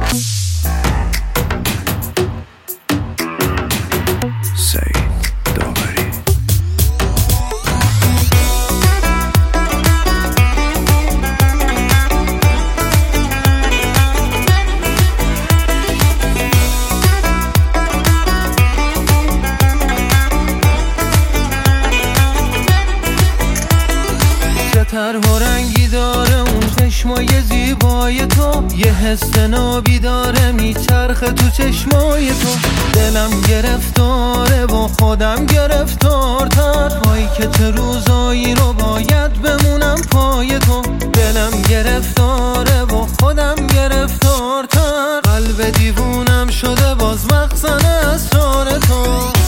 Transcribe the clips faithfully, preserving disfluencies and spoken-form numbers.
طرح و رنگی داره اون چشمای زیبای تو، یه حس نابی داره میچرخه تو چشمای تو. دلم گرفتاره و خودم گرفتارتر، هایی که چه روزایی رو باید بمونم پای تو. دلم گرفتاره و خودم گرفتارتر، قلب دیوونم شده باز مخزن اسرار تو.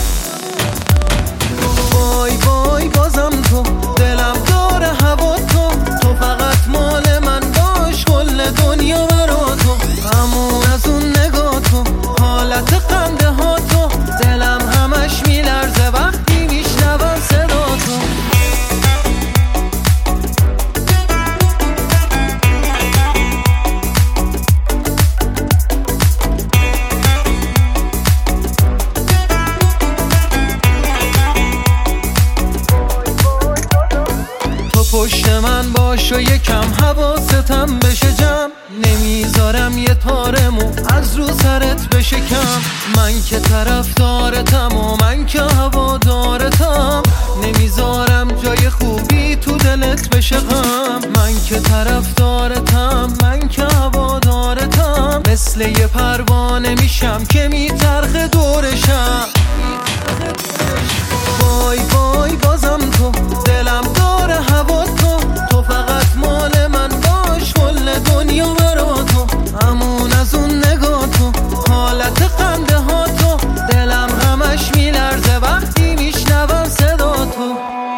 وای وای بازم تو، دلم داره هوا تو، تو فقط مال من باش، کل دنیا برا تو. همون از اون نگاه تو، حالت خنده ها تو، دلم همش میلرزه وقتی میشنوم صدا تو. پشت من باش و یکم حواستم بشه جمع، نمیذارم یه تار مو از رو سرت بشه کم. من که طرفدارتم و من که هوادارتم، نمیذارم جای خوبی تو دلت بشه غم. من که طرفدارتم، من که هوادارتم، مثل یه پروانه میشم که میچرخه دورشم. وای وای بازم تو، دلم داره هوا تو، تو فقط مال من باش، کل دنیا برا تو. همون از اون نگاه تو، حالت خنده ها تو، دلم همش میلرزه وقتی میشنوم صدا تو.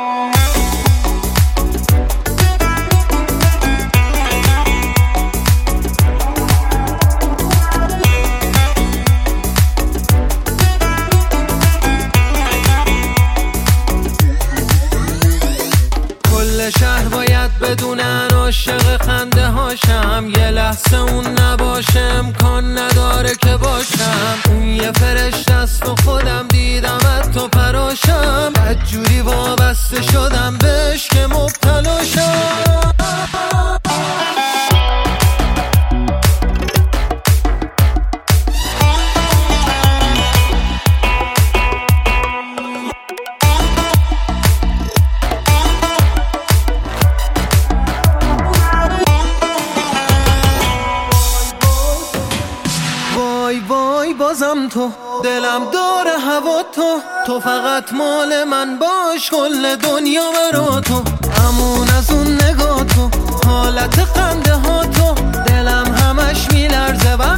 شهر باید بدونن عاشق خنده هاشم، یه لحظه اون نباشه امکان نداره که باشم. اون یه فرشته است و خودم دیدمت تو پراشم، بدجوری وابسته شدم بهش که مبتلا شم. وای وای بازم تو، دلم داره هوا تو، تو فقط مال من باش، کل دنیا برا تو. همون از اون نگاه تو، حالت خنده ها تو، دلم همش میلرزه.